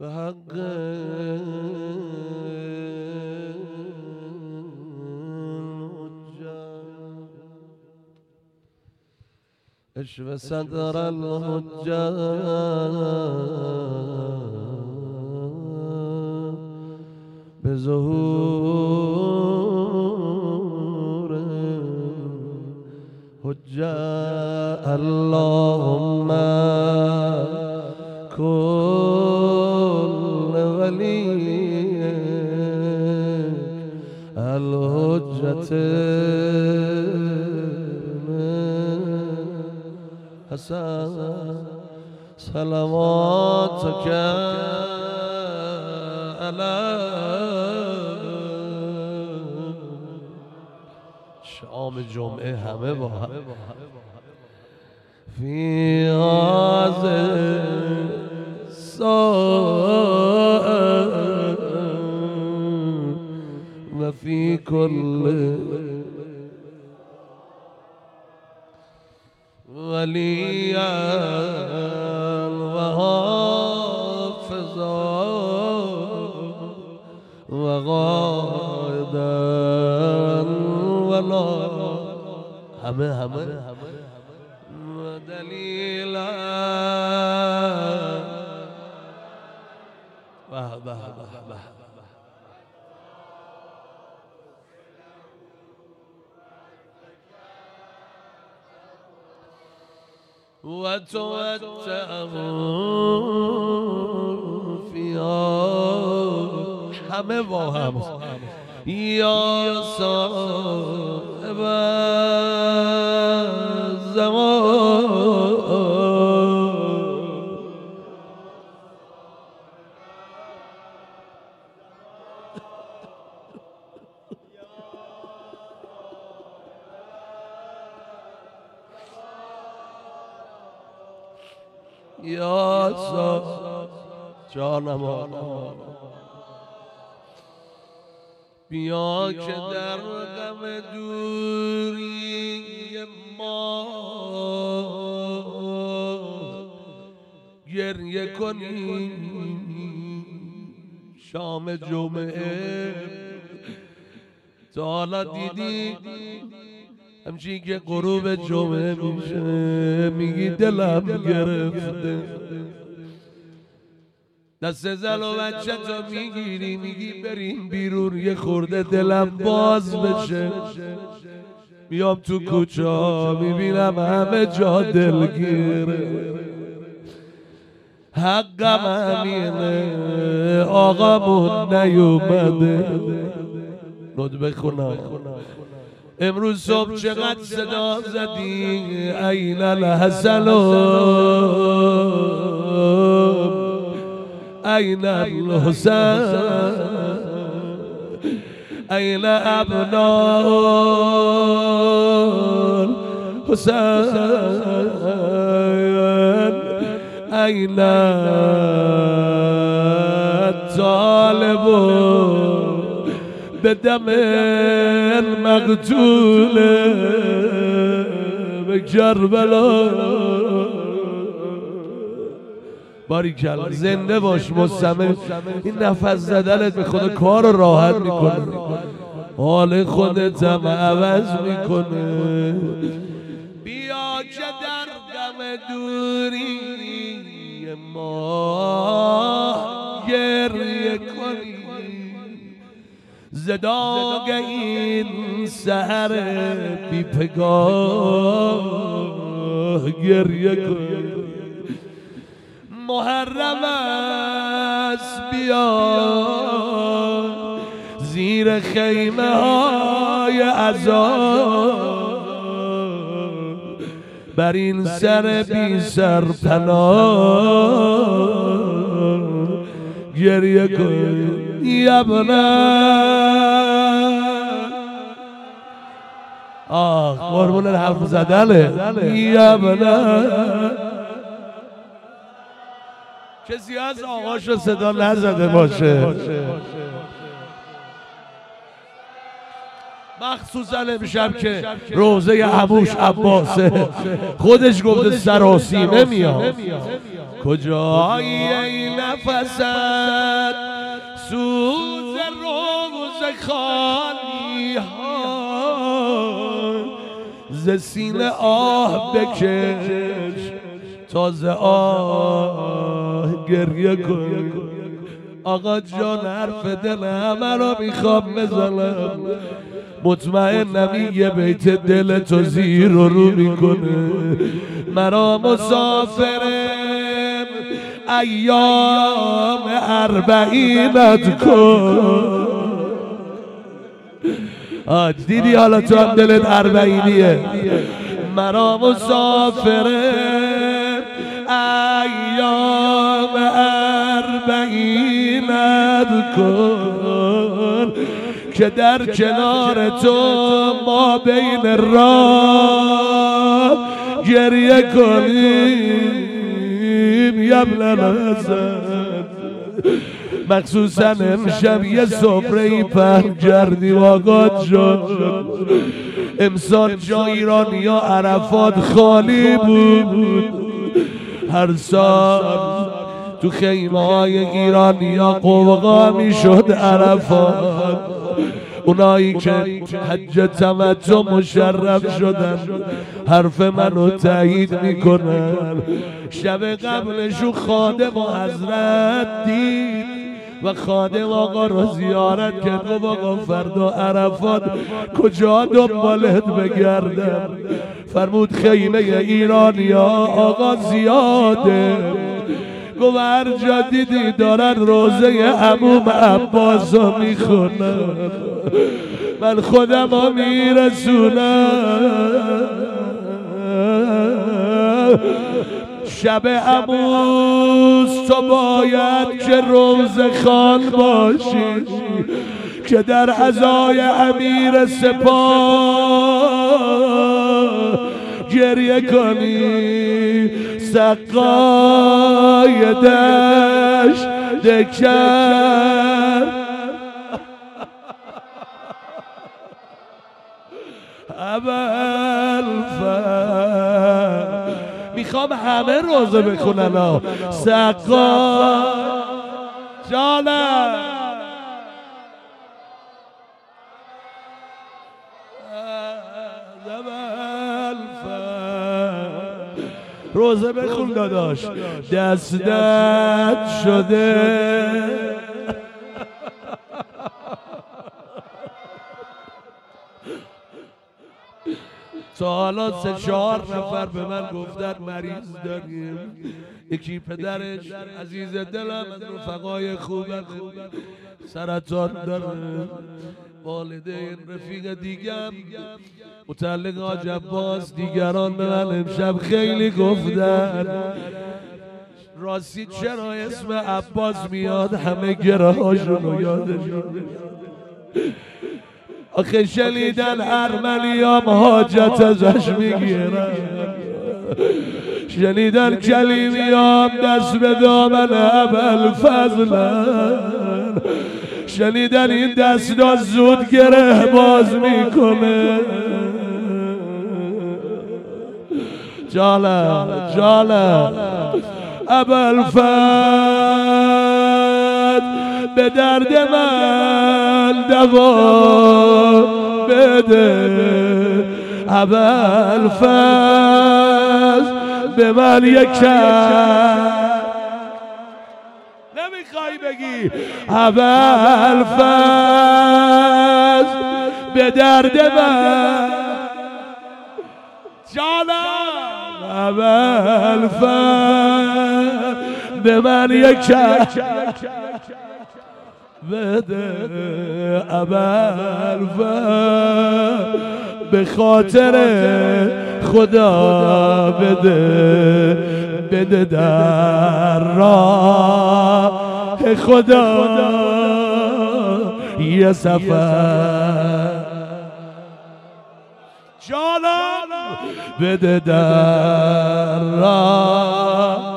به حق اشف صدر الحجة بظهور حجة اللهم كل وليك الحجة حسن صلواتك على شام جمعه همه با هم فی هذه الساعة و فی کل وليا وحافظا وغائدا ولا همه ودليلا وتوجه فيها همه با هم یا صاحب زمان یا جانم بیا که در غم دوری ما گریه کنی شام جمعه تا حالا دیدی همچین که غروب جمعه میشه میگی دلم گرفته دست زن و بچه تو میگیری میگی بریم بیرون یه خورده دلم باز بشه میام تو کوچه ها میبینم همه جا دلگیره حقم همینه آقامون نیومده نود بخونم امروز صبح چقدر صدا زدی این الحسن این الحسن این ابناء الحسین این الطالب به دم المقتول به کربلا باریکلا زنده باش مستمر این نفس زدنت به خدا کار راحت میکنه حال خودت هم عوض میکنه بیا که در غم دوری ما گریه کنی زداغ این سحر بی پگاه گریه کنی محرم است بیا زیر خیمه های عذاب بر این سر بی سر پناه گریه کن قربون حرف زدنه کسی از آقاشو صدا نزده باشه مخصوصا امشب که روزه عموش عباسه خودش گفته سراسیمه میاد کجایی این نفست سوز روز خالی ها ز سینه آه بکش تازه آه گریه کن. آقا جان حرف دل همه رو میخوام بزنم، مطمئنم یه بیت دل تو زیر و رو میکنه. مرا مسافرم ایام اربعینت کن. دیدی حالا تو هم دلت اربعینیه. مرا مسافرم ایام اربعینت کن که در کنار تو ما بین راه گریه کنیم. یبلن حسن مخصوصا امشب یه سفره‌ای پهن کردیم آقا جان. امسال جا ایرانیا عرفات خالی بود. هر سال تو خیمه های ایرانیا قوقا میشد عرفات. اونایی که حج تمتع مشرف شدن حرف منو تایید میکنن. شب قبلشو خادم و حضرت دید و خادم آقا رو زیارت کرد و آقا فردا عرفات کجا دنبالت بگردم؟ فرمود خیمه ایرانیا آقا زیاده. گفت هر جا دیدی دارن روزه عموم عباس رو میخونن، من خودم رو میرسونم. شب عموس تو باید که روزه خان باشی که در عزای امیر سپاه گریه کنی. سقای دشت دکر ابوالفضل. میخوام همه روزه بخونن. سقا جانم روزه بخون داداش. دستت شده تا حالا 3-4 نفر به من گفتن مریض داریم. یکی پدرش عزیز دلم از رفقای خوبم سرطان داره، والدین رفیق دیگم متعلق حاج عباس، دیگران به من امشب خیلی گفتن راستی چرا اسم عباس میاد همه گرهاشون رو یادشون. آخه شنیدن ارمنیام حاجت ازش میگیرن، شنیدن کلیمیام دست به دامن ابوالفضلن، شنیدن این دستا زود گره باز میکنه. جالب جالب ابوالفضل به درد من دوا بده. ابوالفضل به من یک نمیخوای بگی ابوالفضل به درد من جانم. ابوالفضل به من یک بده. ابوالفضل به خاطر خدا بده، بده در راه خدا یه سفر جانم، بده در راه.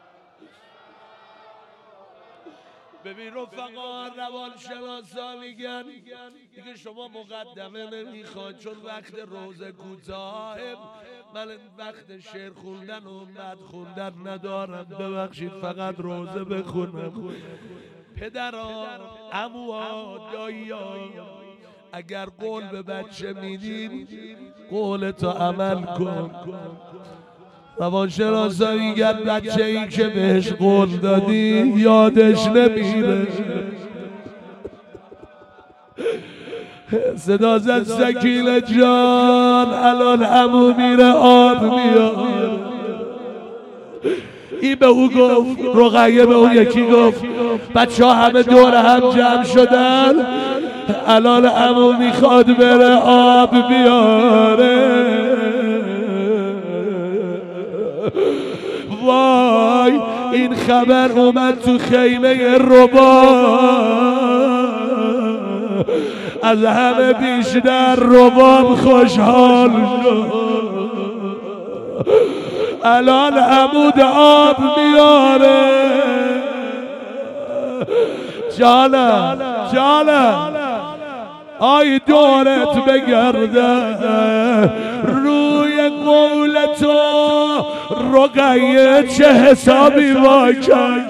ببین رفقا روانشناسا میگن دیگه شما مقدمه نمیخواد، چون وقت روزه کوتاه، من وقت شعر خوندن و مد خوندن ندارم، ببخشید فقط روزه بخونم. پدرها، عموها، دایی‌ها، اگر قول به بچه میدین قولتو عمل کن. روانشناسا میگن بچه ای که بهش قول دادی یادش نمیره. صدا زد سکینه جان الان عمو میره آب میاد. این به او گفت، رقیه به اون یکی گفت بچه ها همه دور هم جمع شدن، الان عمو میخواد بره آب بیاره. وای این خبر اومد تو خیمه ربا، از همه بیشتر رباب خوشحال شد. الان عمود آب میاره. جانم جانم آی دورت بگرده روی قول تو رقیه چه حسابی واکن.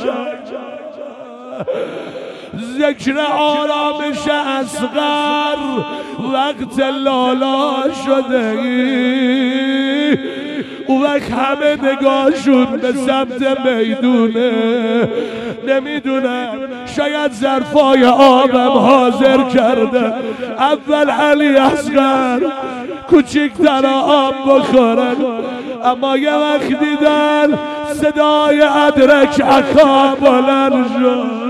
ذکر آرامش اصغر وقت لالا شده ای، او وقت همه نگاهشون به سمت میدونه. نمیدونم شاید ظرفای آبم حاضر کرده، اول علی اصغر کوچیک‌تر آب بخورن، اما یه وقت دیدن صدای ادرک اخا بلند شد.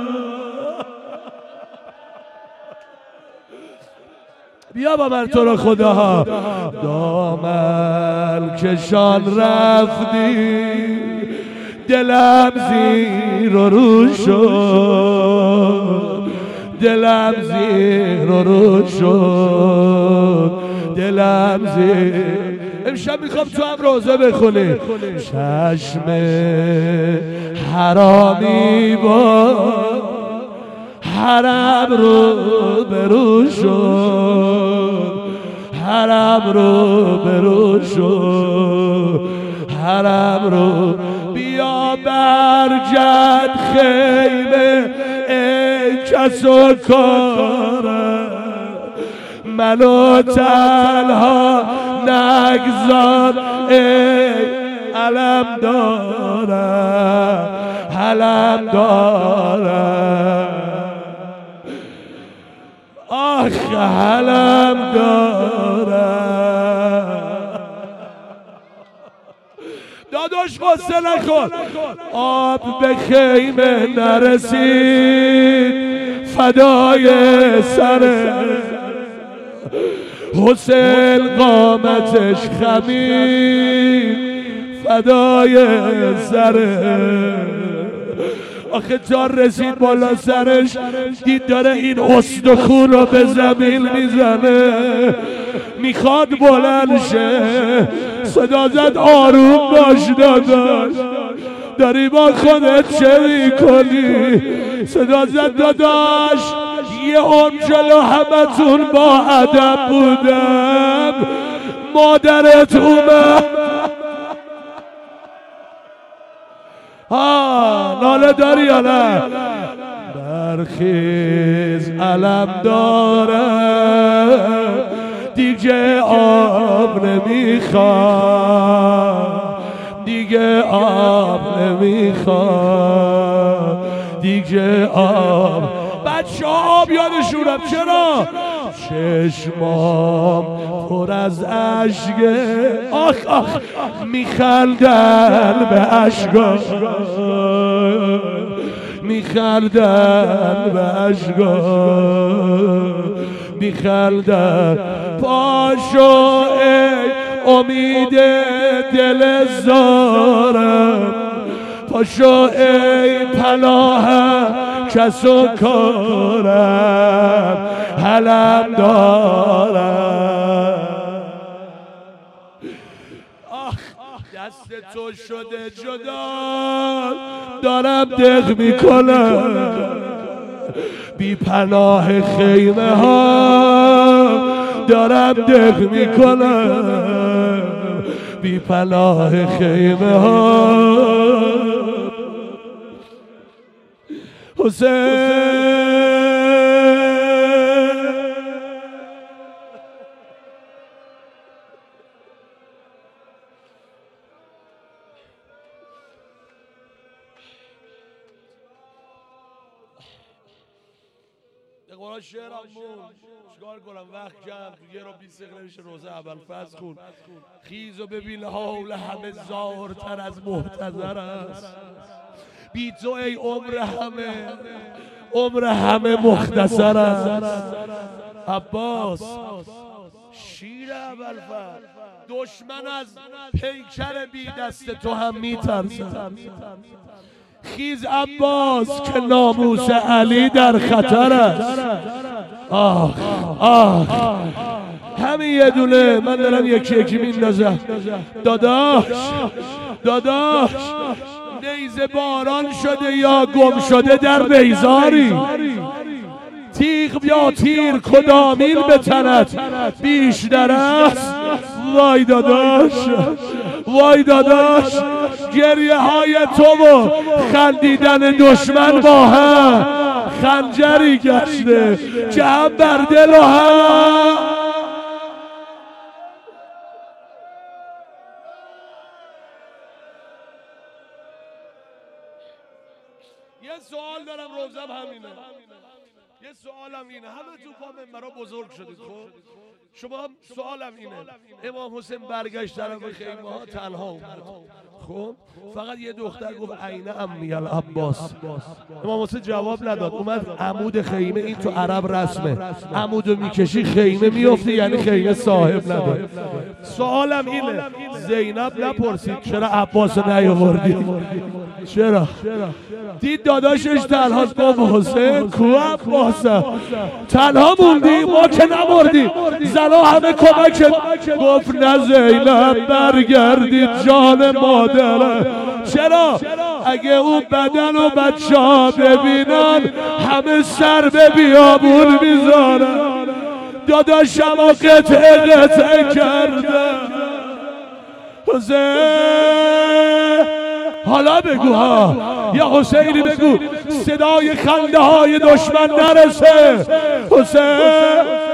بیا با من تو رو خدا دامن کشان رفتی، دلم زیر و رو شد، دلم زیر و رو شد، دلم زیر. امشب میخوام تو هم روزه بخونی. چشم حرامی با حرم رو برو شد، حرم رو برو شد، حرم رو بیا برگرد خیمه ای کس و کارم، منو تنها نگذار ای علم دارم، علم دارم، آخ علم دارم. داداش قصه نکن، آب به خیمه نرسید فدای سر حسین، قامتش خمید فدای سره. آخه تا رسید بالا سرش دید داره این استخون رو به زمین میزنه، میخواد بلند شه. صدا زد آروم باش داداش، داری با خودت چه میکنی؟ صدا زد داداش یه عمر جلو همتون با ادب بودم، مادرت اومد. ناله داری یا نه؟ برخیز علم دارم دیگه آب نمیخوام، دیگه آب نمیخوام، دیگه آب. بچه آب یادشونم چرا؟ چشمام پر از اشکه، آخ آخ میخندن به اشکا، میخندن به اشکا، میخندن. پاشو ای امید دل زارم، پاشو ای پناهم کس و کارم، علم دارم. دست تو شده جدا، دارم دق میکنم، بی پناه خیمه ها دارم دق میکنم، بی پناه خیمه ها حسین. قرآن شعرم مون چیکار کنم، وقت کم، یه رو 20 دقیقه میشه روزه ابوالفضل خون. خیز و ببین حال همه زارتر از محتضر است، بی تو ای عمر همه مختصر است. عباس شیر ابوالفضل، دشمن از پیکر بی دست تو هم میترسد. خیز عباس که ناموس علی در خطر است. آه آه همین یه دونه من دارم یکی یکی میندازم. داداش نیزه باران شده یا گم شده در بیزاری، تیغ یا تیر کدامین به تنت بیشتر است. وای داداش گریه های تو و خندیدن دشمن با هم خنجری گشته که هم بر دل و هم. یه سوال دارم روزم همینه، یه سوالم اینه، همه تو پا منبرا بزرگ شدید، خب شما هم سوالم اینه، امام حسین برگشت طرف خیمه ها تنها اومد، خب فقط یه دختر گفت عین عمی العباس. امام حسین جواب نداد، اومد عمود خیمه، این تو عرب رسمه، عمودو میکشی خیمه میفته، یعنی خیمه صاحب نداره. سوالم اینه، زینب نپرسید چرا عباس نیاوردی؟ چرا؟ دید داداشش تنها، گفت حسین کو عباس، تنها موندی، ما که نمردیم، زنا همه کمکت. گفت نه زینب برگردید جان مادره. چرا؟ اگه اون بدن و بچه ها ببینن همه سر به بیابون میذارن. داداشم و قطعه کرده. حسین حالا بگو ها، یا حسینی بگو صدای خنده های دشمن نرسه. حسین